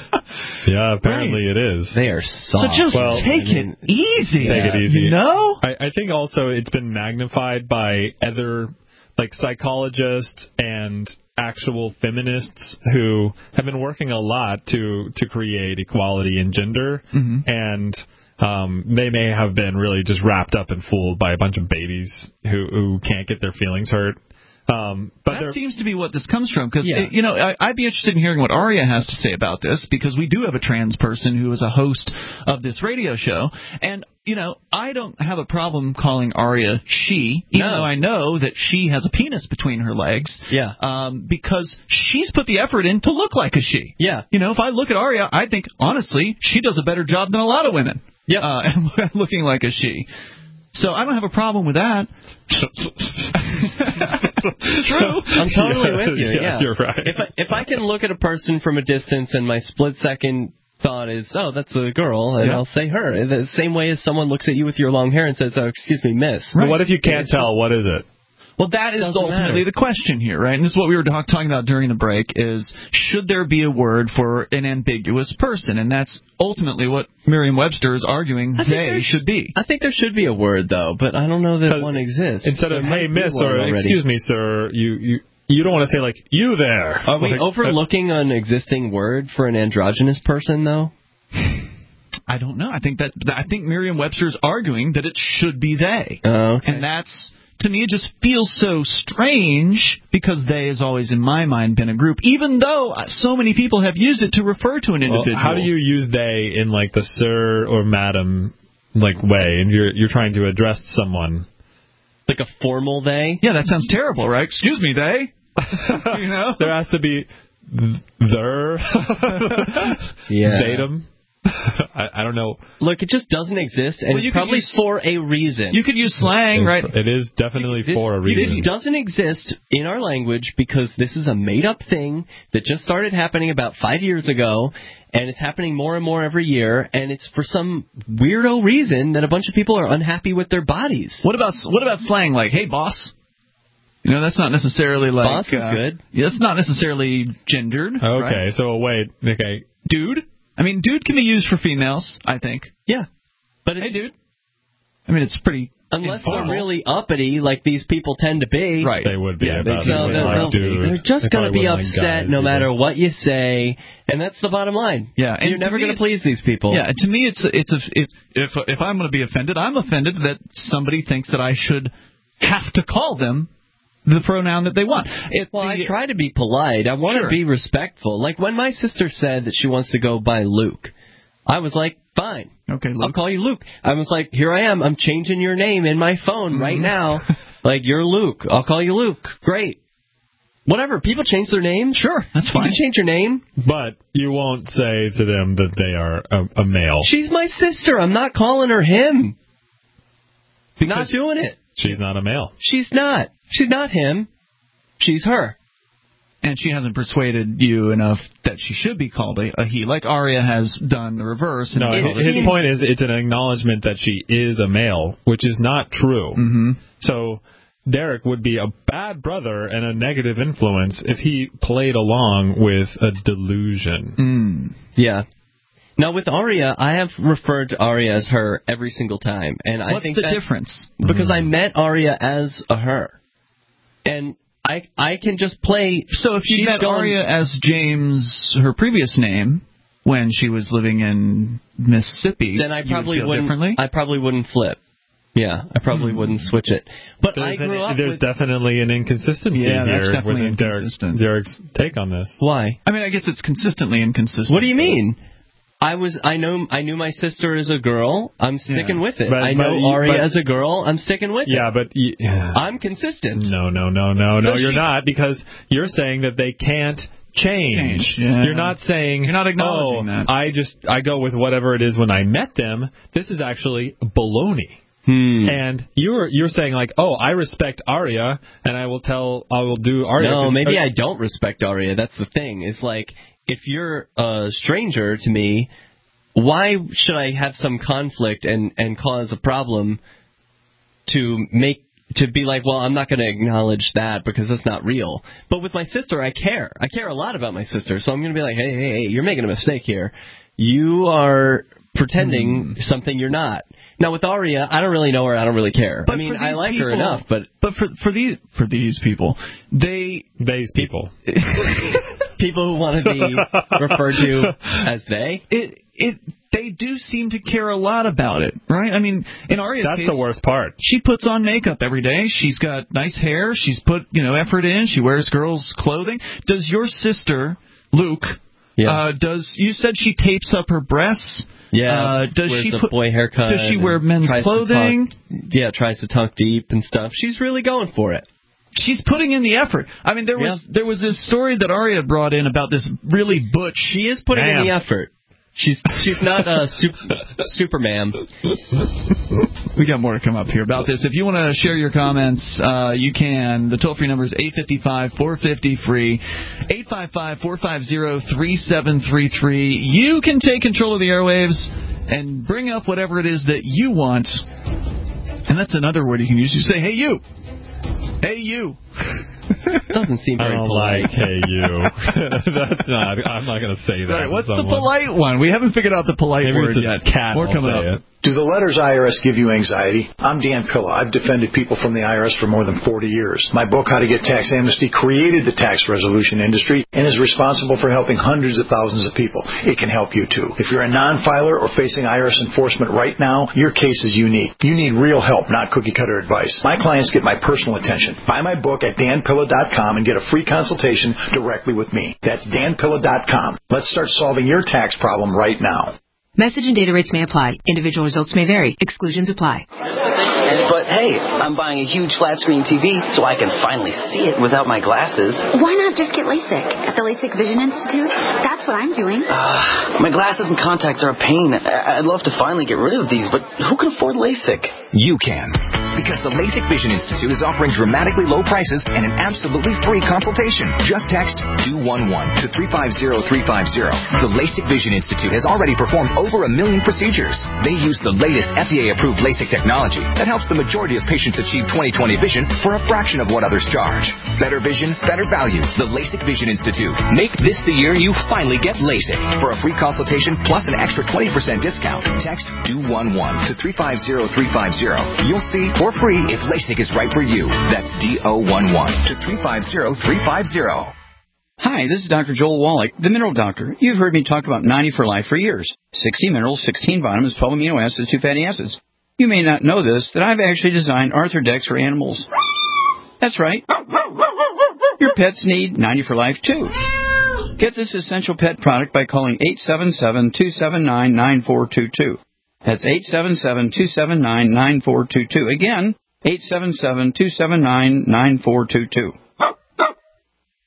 Yeah, apparently right. it is. They are soft. So just well, take I mean, it easy. Take yeah. it easy. You know? I, I think also it's been magnified by other... like psychologists and actual feminists who have been working a lot to to create equality in gender, mm-hmm. and um, they may have been really just wrapped up and fooled by a bunch of babies who, who can't get their feelings hurt. Um, but that seems to be what this comes from, because, yeah. you know, I, I'd be interested in hearing what Aria has to say about this, because we do have a trans person who is a host of this radio show, and, you know, I don't have a problem calling Aria she, even no. though I know that she has a penis between her legs, yeah. um, because she's put the effort in to look like a she. Yeah. You know, if I look at Aria, I think, honestly, she does a better job than a lot of women. Yeah. Uh, looking like a she. So I don't have a problem with that. True. I'm totally yeah, with you. Yeah, yeah, you're right. If I, if I can look at a person from a distance and my split second thought is, oh, that's a girl, and yeah. I'll say her. The same way as someone looks at you with your long hair and says, oh, excuse me, miss. Right. But what if you can't tell? Just, what is it? Well, that is Doesn't ultimately matter. the question here, right? And this is what we were talk- talking about during the break, is should there be a word for an ambiguous person? And that's ultimately what Merriam-Webster is arguing they should be. I think there should be a word, though, but I don't know that one exists. Instead there of, hey, miss, or already. excuse me, sir, you... you You don't want to say, like, you there. Are we like, overlooking an existing word for an androgynous person, though? I don't know. I think that I think Merriam-Webster's arguing that it should be they. Oh, okay. And that's, to me, it just feels so strange because they has always, in my mind, been a group, even though so many people have used it to refer to an individual. Well, how do you use they in, like, the sir or madam, like, way, and you're you're trying to address someone? Like a formal they? Yeah, that sounds terrible, right? Excuse me, they? You know? There has to be th- their. Yeah. Datum. I, I don't know. Look, it just doesn't exist, and well, it's probably use, for a reason. You could use slang, it's, right? It is definitely this, for a reason. This doesn't exist in our language because this is a made-up thing that just started happening about five years ago, and it's happening more and more every year, and it's for some weirdo reason that a bunch of people are unhappy with their bodies. What about what about slang like, hey, boss? You know, that's not necessarily like... Boss is uh, good. Yeah, that's not necessarily gendered. Okay, right? so wait, okay. Dude? I mean, dude can be used for females, I think. Yeah. But it's, hey, dude. I mean, it's pretty... Unless informal. they're really uppity, like these people tend to be. Right. They would be. Yeah, about they, so it. they're, Like, dude. they're just going to be upset no either. matter what you say, and that's the bottom line. Yeah, and You're never going to please these people. Yeah, to me, it's it's a, it's if if I'm going to be offended, I'm offended that somebody thinks that I should have to call them the pronoun that they want. It, well, the, I try to be polite. I want sure. to be respectful. Like when my sister said that she wants to go by Luke, I was like, fine. Okay, Luke. I'll call you Luke. I was like, here I am. I'm changing your name in my phone mm-hmm. right now. Like, you're Luke. I'll call you Luke. Great. Whatever. People change their names. Sure, that's fine. You can change your name. But you won't say to them that they are a, a male. She's my sister. I'm not calling her him. Not doing it. She's not a male. She's not. She's not him. She's her. And she hasn't persuaded you enough that she should be called a, a he, like Arya has done the reverse. No, his, his seems... point is it's an acknowledgement that she is a male, which is not true. Mm-hmm. So Derek would be a bad brother and a negative influence if he played along with a delusion. Mm. Yeah. Now, with Arya, I have referred to Arya as her every single time. And I What's think the that, difference? Because Mm. I met Arya as a her. And I I can just play... So if you she's met going, Arya as James, her previous name, when she was living in Mississippi, then I probably you would feel wouldn't, differently? I probably wouldn't flip. Yeah, I probably mm. wouldn't switch it. But there's I grew an, up There's with... definitely an inconsistency yeah, here that's definitely with Derek's, Derek's take on this. Why? I mean, I guess it's consistently inconsistent. What do you mean? I was I know I knew my sister as a girl. I'm sticking yeah. with it. But, I know but, Arya but, as a girl. I'm sticking with yeah, it. But yeah, but I'm consistent. No, no, no, no, no. Does you're she, not, because you're saying that they can't change. change yeah. You're not saying you're not acknowledging oh, that. I just I go with whatever it is when I met them. This is actually baloney. Hmm. And you're you're saying like, oh, I respect Arya, and I will tell I will do Arya. No, maybe uh, I don't respect Arya. That's the thing. It's like if you're a stranger to me, why should I have some conflict and, and cause a problem to make to be like, well, I'm not going to acknowledge that because that's not real. But with my sister, I care. I care a lot about my sister. So I'm going to be like, hey, hey, hey, you're making a mistake here. You are pretending mm. something you're not. Now, with Arya, I don't really know her. I don't really care. But I mean, I like people, her enough. But but for for these for these people, they these people people who want to be referred to as they. It it they do seem to care a lot about it, right? I mean, in Arya's That's case, the worst part. She puts on makeup every day. She's got nice hair. She's put, you know, effort in. She wears girls' clothing. Does your sister, Luke, yeah. uh, does you said she tapes up her breasts? Yeah. Uh, does wears she a put, boy haircut? Does she wear men's clothing? Talk, yeah, tries to talk deep and stuff. She's really going for it. She's putting in the effort. I mean, there was yeah. there was this story that Arya brought in about this really butch. She is putting Damn. in the effort. She's she's not a super, Superman. We got more to come up here about this. If you want to share your comments, uh, you can. The toll-free number is eight five five, four five zero, free, eight five five, four five zero, three seven three three. You can take control of the airwaves and bring up whatever it is that you want. And that's another word you can use. You say, hey, you. Hey, you. Doesn't seem very I don't polite. like hey you. That's not. I'm not going to say that. Right, what's someone. the polite one? We haven't figured out the polite Maybe word it's a yet. Cat More coming say up. It. Do the letters I R S give you anxiety? I'm Dan Pilla. I've defended people from the I R S for more than forty years. My book, How to Get Tax Amnesty, created the tax resolution industry and is responsible for helping hundreds of thousands of people. It can help you, too. If you're a non-filer or facing I R S enforcement right now, your case is unique. You need real help, not cookie-cutter advice. My clients get my personal attention. Buy my book at dan pilla dot com and get a free consultation directly with me. That's dan pilla dot com. Let's start solving your tax problem right now. Message and data rates may apply. Individual results may vary. Exclusions apply. But hey, I'm buying a huge flat screen T V so I can finally see it without my glasses. Why not just get LASIK at the LASIK Vision Institute? That's what I'm doing. Uh, my glasses and contacts are a pain. I'd love to finally get rid of these, but who can afford LASIK? You can. Because the LASIK Vision Institute is offering dramatically low prices and an absolutely free consultation. Just text D O one one to three five zero three five zero. The LASIK Vision Institute has already performed over a million procedures. They use the latest F D A-approved LASIK technology that helps the majority of patients achieve twenty twenty vision for a fraction of what others charge. Better vision, better value. The LASIK Vision Institute. Make this the year you finally get LASIK. For a free consultation plus an extra twenty percent discount, text D O one one to three five zero three five zero. You'll see for free if LASIK is right for you. That's D O one one to three five zero three five zero. Hi, this is Doctor Joel Wallach, the Mineral Doctor. You've heard me talk about ninety for Life for years. sixty minerals, sixteen vitamins, twelve amino acids, two fatty acids. You may not know this, that I've actually designed Arthrodex for animals. That's right. Your pets need ninety for Life, too. Get this essential pet product by calling eight seven seven, two seven nine, nine four two two. That's eight seven seven, two seven nine, nine four two two. Again, eight seven seven, two seven nine, nine four two two.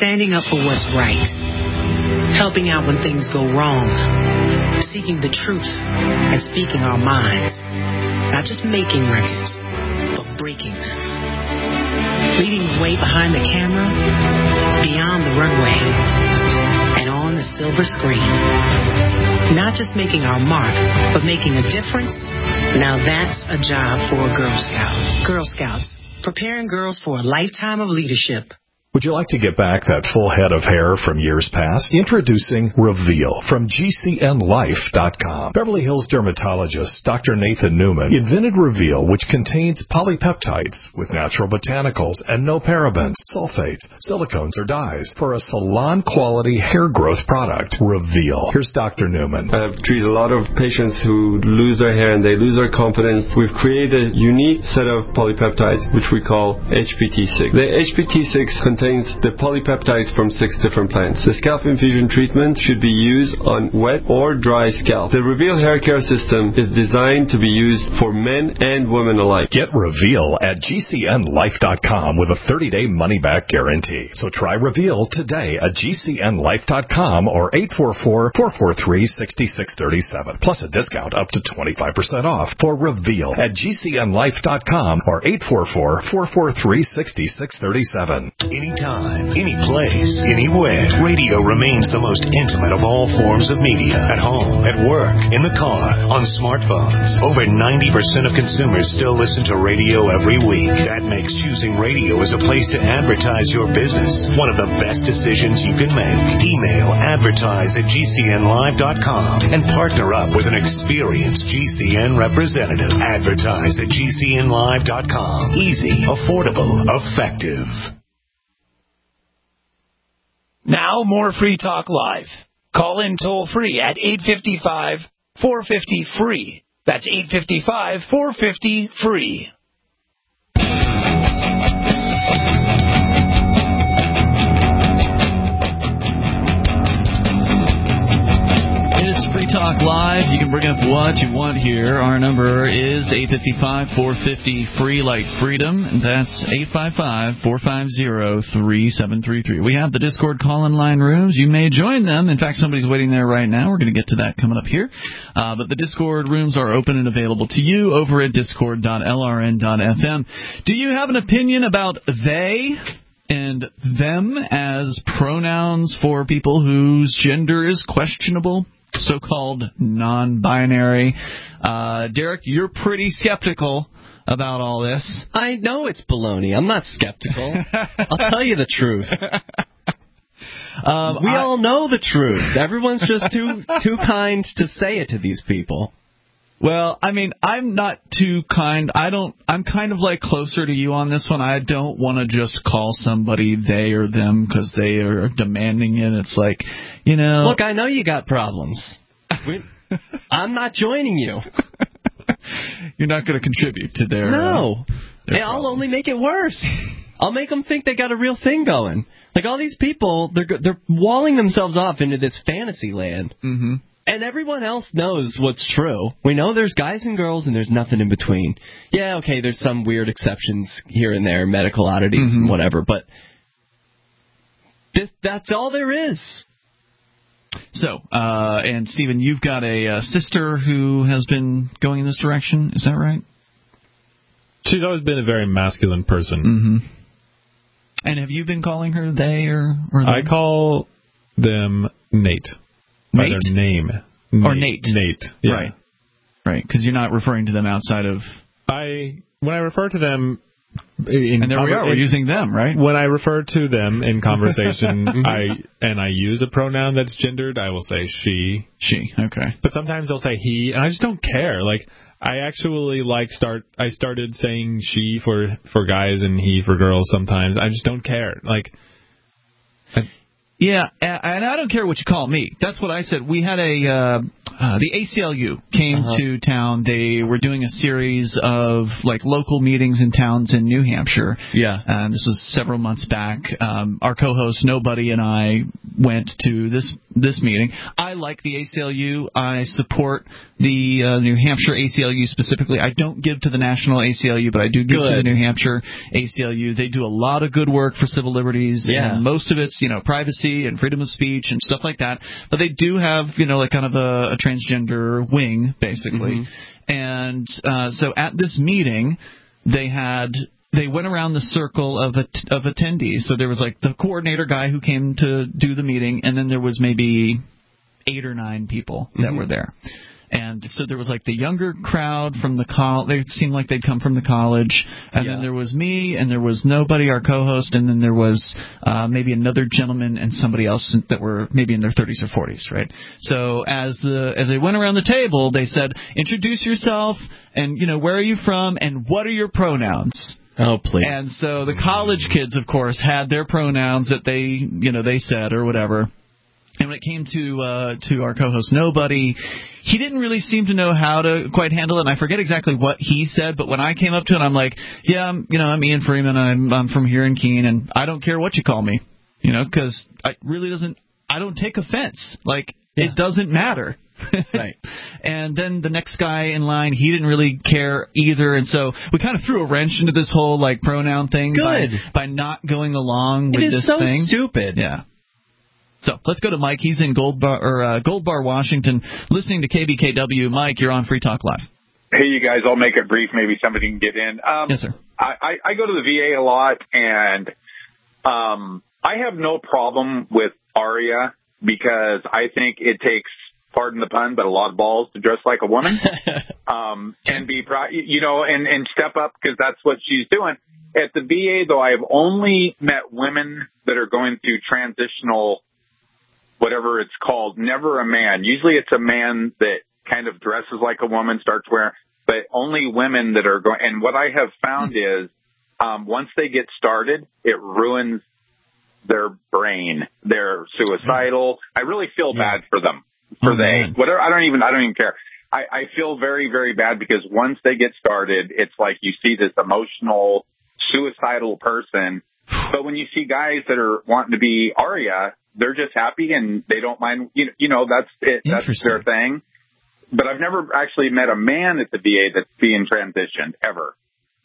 standing up for what's right, helping out when things go wrong, seeking the truth, and speaking our minds. Not just making records, but breaking them. Leading the way behind the camera, beyond the runway, and on the silver screen. Not just making our mark, but making a difference. Now that's a job for a Girl Scout. Girl Scouts, preparing girls for a lifetime of leadership. Would you like to get back that full head of hair from years past? Introducing Reveal from G C N life dot com. Beverly Hills dermatologist Doctor Nathan Newman invented Reveal, which contains polypeptides with natural botanicals and no parabens, sulfates, silicones, or dyes for a salon-quality hair growth product. Reveal. Here's Doctor Newman. I've treated a lot of patients who lose their hair and they lose their confidence. We've created a unique set of polypeptides, which we call H P T six. The H P T six contains contains the polypeptides from six different plants. The scalp infusion treatment should be used on wet or dry scalp. The Reveal hair care system is designed to be used for men and women alike. Get Reveal at G C N life dot com with a thirty-day money-back guarantee. So try Reveal today at G C N life dot com or eight four four, four four three, six six three seven. Plus a discount up to twenty-five percent off for Reveal at G C N life dot com or eight four four, four four three, six six three seven. Anytime, any place, anywhere, radio remains the most intimate of all forms of media. At home, at work, in the car, on smartphones. Over ninety percent of consumers still listen to radio every week. That makes choosing radio as a place to advertise your business one of the best decisions you can make. Email advertise at G C N live dot com and partner up with an experienced G C N representative. Advertise at G C N live dot com. Easy, affordable, effective. Now more Free Talk Live. Call in toll free at eight five five, four five zero, free. That's eight five five, four five zero, free. It's Free Talk Live. You can bring up what you want here. Our number is eight five five, four five zero, free like freedom. And that's eight five five, four five zero, three seven three three. We have the Discord call-in line rooms. You may join them. In fact, somebody's waiting there right now. We're going to get to that coming up here. Uh, but the Discord rooms are open and available to you over at discord dot L R N dot F M. Do you have an opinion about they and them as pronouns for people whose gender is questionable? So-called non-binary. Uh, Derek, you're pretty skeptical about all this. I know it's baloney. I'm not skeptical. I'll tell you the truth. Um, we I, all know the truth. Everyone's just too too kind to say it to these people. Well, I mean, I'm not too kind. I don't. I'm kind of like closer to you on this one. I don't want to just call somebody they or them because they are demanding it. It's like, you know. Look, I know you got problems. I'm not joining you. You're not going to contribute to their. No, uh, their I'll only make it worse. I'll make them think they got a real thing going. Like all these people, they're they're walling themselves off into this fantasy land. Mm-hmm. And everyone else knows what's true. We know there's guys and girls and there's nothing in between. Yeah, okay, there's some weird exceptions here and there, medical oddities mm-hmm. and whatever, but this, that's all there is. So, uh, and Stephen, you've got a uh, sister who has been going in this direction. Is that right? She's always been a very masculine person. Mm-hmm. And have you been calling her they or, or them? I call them Nate. By Nate? their name. Nate. Or Nate. Nate, yeah. Right. Right, because you're not referring to them outside of... I When I refer to them... In and there we are, we're using them, right? When I refer to them in conversation, I and I use a pronoun that's gendered, I will say she. She, okay. But sometimes they'll say he, and I just don't care. Like, I actually like start. I started saying she for, for guys and he for girls sometimes. I just don't care. Like... I, Yeah, and I don't care what you call me. That's what I said. We had a uh, Uh, the A C L U came Uh-huh. to town. They were doing a series of like local meetings in towns in New Hampshire. Yeah. And this was several months back. Um, our co-host Nobody and I went to this this meeting. I like the A C L U. I support the uh, New Hampshire A C L U specifically. I don't give to the National A C L U, but I do give Good. to the New Hampshire A C L U. They do a lot of good work for civil liberties. Yeah. And most of it's, you know, privacy and freedom of speech and stuff like that. But they do have, you know, like kind of a, a transgender wing, basically. Mm-hmm. And uh, so at this meeting, they had they went around the circle of at- of attendees. So there was like the coordinator guy who came to do the meeting, and then there was maybe eight or nine people that Mm-hmm. were there. And so there was like the younger crowd from the college. They seemed like they'd come from the college. And Yeah. then there was me, and there was Nobody, our co-host, and then there was uh, maybe another gentleman and somebody else that were maybe in their thirties or forties, right? So as the as they went around the table, they said, introduce yourself, and, you know, where are you from, and what are your pronouns? Oh, please. And so the college kids, of course, had their pronouns that they, you know, they said or whatever. And when it came to uh, to our co-host Nobody, he didn't really seem to know how to quite handle it. And I forget exactly what he said, but when I came up to it, I'm like, yeah, I'm, you know, I'm Ian Freeman. I'm I'm from here in Keene, and I don't care what you call me, you know, because I really doesn't. I don't take offense. Like Yeah. it doesn't matter. Right. And then the next guy in line, he didn't really care either, and so we kind of threw a wrench into this whole like pronoun thing by, Good. by not going along with It is this so thing. stupid. Yeah. So let's go to Mike. He's in Gold Bar, or uh, Gold Bar, Washington, listening to K B K W. Mike, you're on Free Talk Live. Hey, you guys, I'll make it brief. Maybe somebody can get in. Um, Yes, sir. I, I, I go to the V A a lot, and um, I have no problem with ARIA because I think it takes, pardon the pun, but a lot of balls to dress like a woman um, and be, pro- you know, and, and step up because that's what she's doing. At the V A, though, I have only met women that are going through transitional, whatever it's called, never a man. Usually it's a man that kind of dresses like a woman, starts wearing, but only women that are going. And what I have found is um, once they get started, it ruins their brain. They're suicidal. I really feel bad for them. For Oh, they, man. whatever. I don't even, I don't even care. I, I feel very, very bad because once they get started, it's like you see this emotional, suicidal person. But when you see guys that are wanting to be ARIA, they're just happy and they don't mind. You know, you know that's it. That's their thing. But I've never actually met a man at the V A that's being transitioned ever.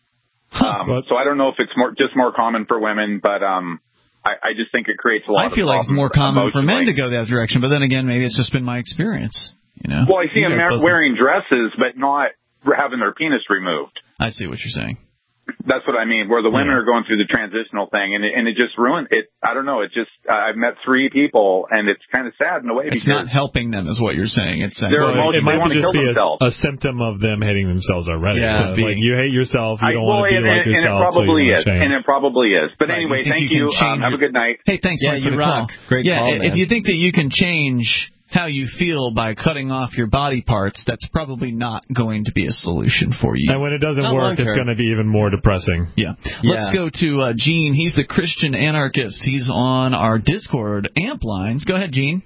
Um, so I don't know if it's more just more common for women, but um, I, I just think it creates a lot. I feel of like it's more problems common for men emotionally. to go that direction, but then again, maybe it's just been my experience. You know. Well, I see You them guys ma- both- wearing dresses, but not having their penis removed. I see what you're saying. That's what I mean, where the women Yeah. are going through the transitional thing, and it, and it just ruined it. I don't know. It just uh, I've met three people, and it's kind of sad in a way It's because not helping them, is what you're saying. It's saying, They're Well, emotional. it might They wanna just kill be a, themselves. a symptom of them hating themselves already. Yeah, Uh, being- like you hate yourself, you I, don't well, want to be and, like and, yourself, and it probably so you is, want to change. and it probably is. But Right, anyway, you think thank you you. can change Um, have a your- good night. Hey, thanks, Yeah, Mike, for you the rock. call. Great yeah, call, if man. you think that you can change how you feel by cutting off your body parts, that's probably not going to be a solution for you. And when it doesn't Not work, it's long-term. going to be even more depressing. Yeah. Yeah. Let's go to uh, Gene. He's the Christian anarchist. He's on our Discord amp lines. Go ahead, Gene.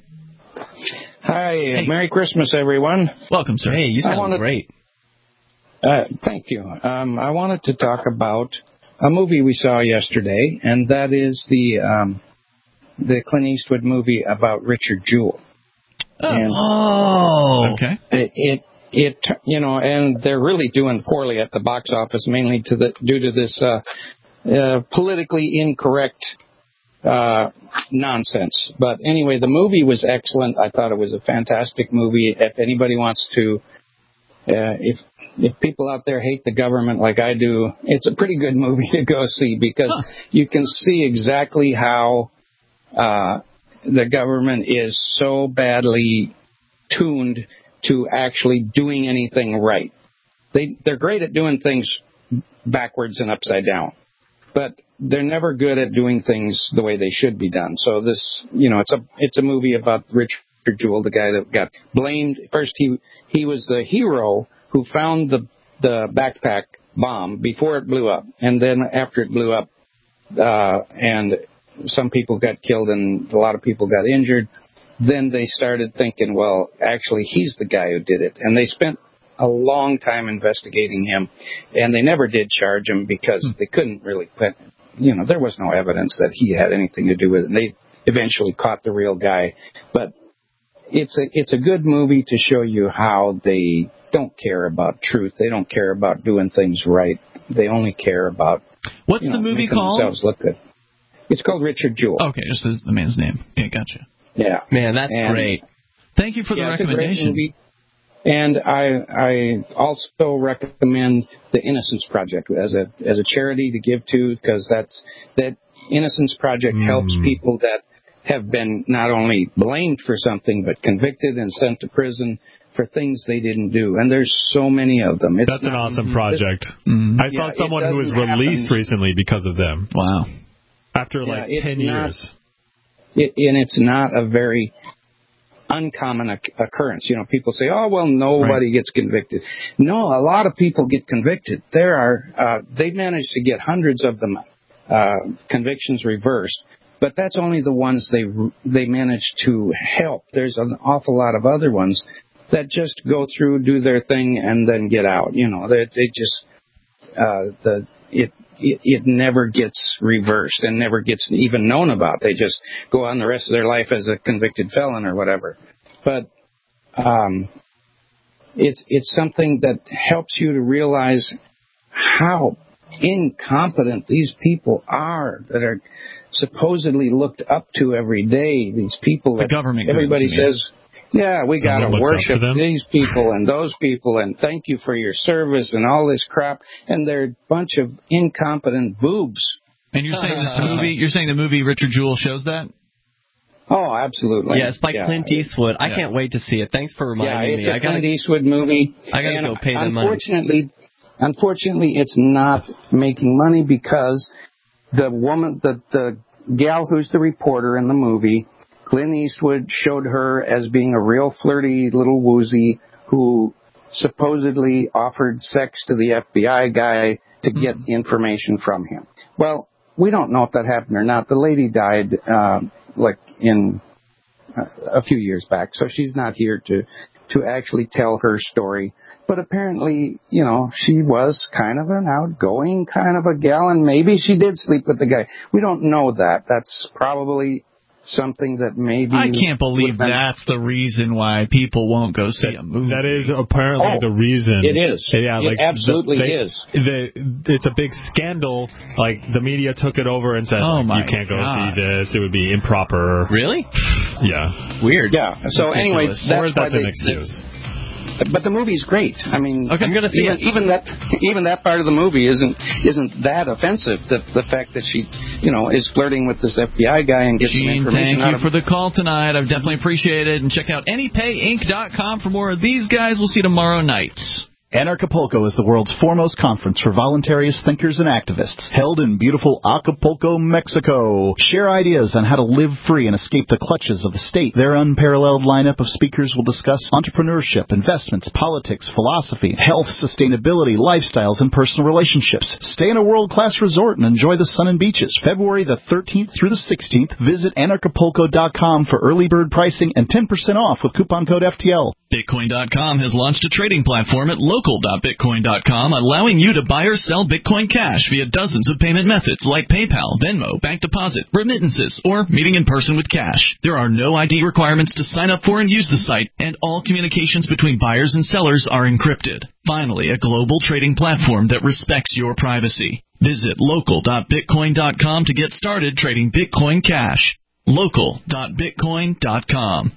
Hi, Hey. Merry Christmas, everyone. Welcome, sir. Hey, you I sound wanted- great. Uh, thank you. Um, I wanted to talk about a movie we saw yesterday, and that is the um, the Clint Eastwood movie about Richard Jewell. And Oh. Okay. it, it it you know, and they're really doing poorly at the box office, mainly to the due to this uh, uh, politically incorrect uh, nonsense. But anyway, the movie was excellent. I thought it was a fantastic movie. If anybody wants to, uh, if if people out there hate the government like I do, it's a pretty good movie to go see because Huh. you can see exactly how uh, the government is so badly tuned to actually doing anything right. They they're great at doing things backwards and upside down, but they're never good at doing things the way they should be done. So this, you know, it's a it's a movie about Richard Jewell, the guy that got blamed. First, he he was the hero who found the the backpack bomb before it blew up, and then after it blew up, uh, and some people got killed and a lot of people got injured. then they started thinking, well, actually, he's the guy who did it. And they spent a long time investigating him, and they never did charge him because they couldn't really put, you know, there was no evidence that he had anything to do with it. And they eventually caught the real guy. But it's a, it's a good movie to show you how they don't care about truth. They don't care about doing things right. They only care about What's you know, the movie making called? themselves look good. It's called Richard Jewell. Okay, just as the man's name. Okay, gotcha. Yeah. Man, that's And- great. Thank you for the Yeah, it's a great recommendation. movie. And I I also recommend the Innocence Project as a as a charity to give to, because that's that Innocence Project Mm. helps people that have been not only blamed for something but convicted and sent to prison for things they didn't do. And there's so many of them. It's That's an not, awesome project. This, I saw yeah, someone it who was doesn't released happen. recently because of them. Wow. After Yeah, like it's ten not- years. It, and it's not a very uncommon occ- occurrence. You know, people say, oh, well, nobody Right. gets convicted. No, a lot of people get convicted. There are, uh, they managed to get hundreds of them, uh, convictions reversed, but that's only the ones they, they managed to help. There's an awful lot of other ones that just go through, do their thing, and then get out. You know, they, they just, uh, the, it, It, it never gets reversed and never gets even known about. They just go on the rest of their life as a convicted felon or whatever. But um, it's it's something that helps you to realize how incompetent these people are that are supposedly looked up to every day. These people The that government everybody groups, you mean. says, yeah, we got Someone to looks up worship to them? these people and those people and thank you for your service and all this crap. And they're a bunch of incompetent boobs. And you're saying this movie? You're saying the movie Richard Jewell shows that? Oh, absolutely. Yeah, it's by Yeah. Clint Eastwood. I Yeah. can't wait to see it. Thanks for Yeah, reminding it's me. a I gotta, Clint Eastwood movie. I gotta And go pay them money. unfortunately, unfortunately, it's not making money because the woman, the the gal who's the reporter in the movie, Clint Eastwood showed her as being a real flirty little woozy who supposedly offered sex to the F B I guy to get information from him. Well, we don't know if that happened or not. The lady died uh, like in uh, a few years back, so she's not here to to actually tell her story. But apparently, you know, she was kind of an outgoing kind of a gal, and maybe she did sleep with the guy. We don't know that. That's probably something that maybe... I can't believe would've been- that's the reason why people won't go see a movie. That is apparently Oh, the reason. it is. Yeah, It like absolutely the, they, is. The, it's a big scandal. Like the media took it over and said, Oh, like, my "You can't go God. see this. It would be improper." Really? Yeah. Weird. Yeah. So anyway, Ridiculous. that's or why that's they, an excuse. But the movie's great. I mean, Okay, I'm gonna see even, it. even that even that part of the movie isn't isn't that offensive. The the fact that she, you know, is flirting with this F B I guy and gets some Gene, information thank out you of for the call tonight. I've definitely appreciated it. And check out any pay inc dot com for more of these guys. We'll see you tomorrow night. Anarchapulco is the world's foremost conference for voluntarists, thinkers, and activists, held in beautiful Acapulco, Mexico. Share ideas on how to live free and escape the clutches of the state. Their unparalleled lineup of speakers will discuss entrepreneurship, investments, politics, philosophy, health, sustainability, lifestyles, and personal relationships. Stay in a world-class resort and enjoy the sun and beaches. February the thirteenth through the sixteenth. Visit anarchapulco dot com for early bird pricing and ten percent off with coupon code F T L. Bitcoin dot com has launched a trading platform at local dot bitcoin dot com, allowing you to buy or sell Bitcoin Cash via dozens of payment methods like PayPal, Venmo, bank deposit, remittances, or meeting in person with cash. There are no I D requirements to sign up for and use the site, and all communications between buyers and sellers are encrypted. Finally, a global trading platform that respects your privacy. Visit local dot bitcoin dot com to get started trading Bitcoin Cash. local dot bitcoin dot com.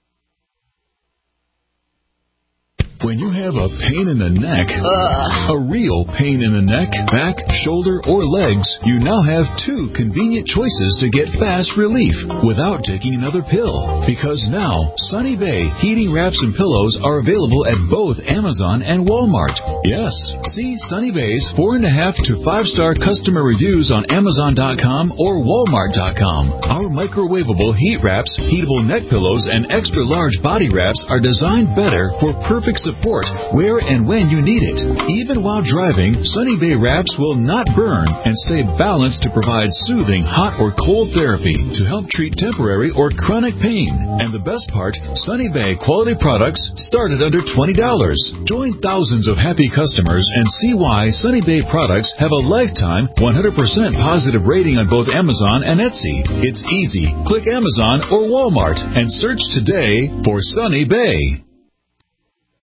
When you have a pain in the neck, a real pain in the neck, back, shoulder, or legs, you now have two convenient choices to get fast relief without taking another pill. Because now, Sunny Bay heating wraps and pillows are available at both Amazon and Walmart. Yes, see Sunny Bay's four and a half to five star customer reviews on Amazon dot com or Walmart dot com. Our microwavable heat wraps, heatable neck pillows, and extra large body wraps are designed better for perfect support support where and when you need it. Even while driving, Sunny Bay wraps will not burn and stay balanced to provide soothing hot or cold therapy to help treat temporary or chronic pain. And the best part, Sunny Bay quality products start at under twenty dollars. Join thousands of happy customers and see why Sunny Bay products have a lifetime one hundred percent positive rating on both Amazon and Etsy. It's easy. Click Amazon or Walmart and search today for Sunny Bay.